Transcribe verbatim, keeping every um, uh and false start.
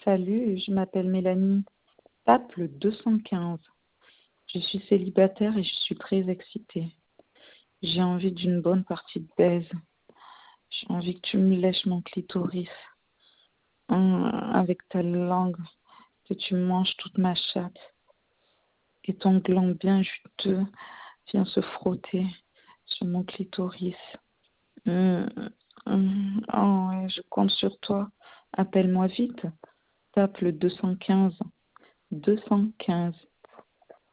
Salut, je m'appelle Mélanie. Tape le deux cent quinze. Je suis célibataire et je suis très excitée. J'ai envie d'une bonne partie de baise. J'ai envie que tu me lèches mon clitoris. Hum, avec ta langue, que tu manges toute ma chatte. Et ton gland bien juteux vient se frotter sur mon clitoris. Hum, hum, oh, ouais, je compte sur toi. Appelle-moi vite. Tape le deux cent quinze. deux cent quinze.